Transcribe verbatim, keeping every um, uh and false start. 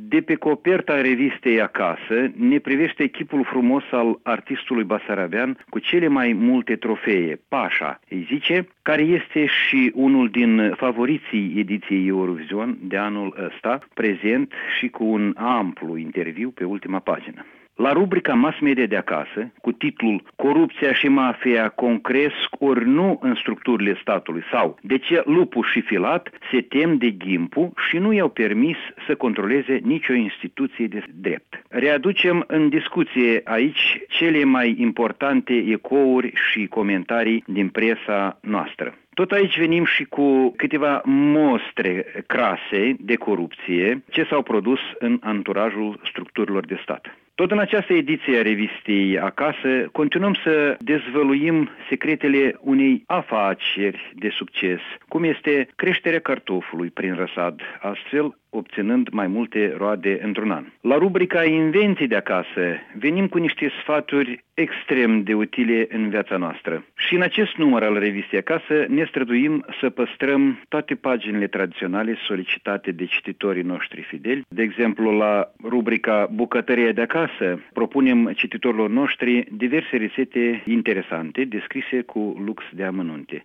De pe coperta revistei Acasă ne privește chipul frumos al artistului basarabean cu cele mai multe trofee, Pașa, îi zice, care este și unul din favoriții ediției Eurovision de anul ăsta, prezent și cu un amplu interviu pe ultima pagină. La rubrica Mass Media de acasă, cu titlul Corupția și mafia concresc ori nu în structurile statului sau De ce lupul și filat se tem de Ghimpu și nu i-au permis să controleze nicio instituție de drept. Readucem în discuție aici cele mai importante ecouri și comentarii din presa noastră. Tot aici venim și cu câteva mostre crase de corupție ce s-au produs în anturajul structurilor de stat. Tot în această ediție a revistei Acasă continuăm să dezvăluim secretele unei afaceri de succes, cum este creșterea cartofului prin răsad, astfel obținând mai multe roade într-un an. La rubrica Invenții de acasă venim cu niște sfaturi extrem de utile în viața noastră. Și în acest număr al revistei Acasă ne străduim să păstrăm toate paginile tradiționale solicitate de cititorii noștri fideli. De exemplu, la rubrica Bucătăria de acasă propunem cititorilor noștri diverse rețete interesante descrise cu lux de amănunte.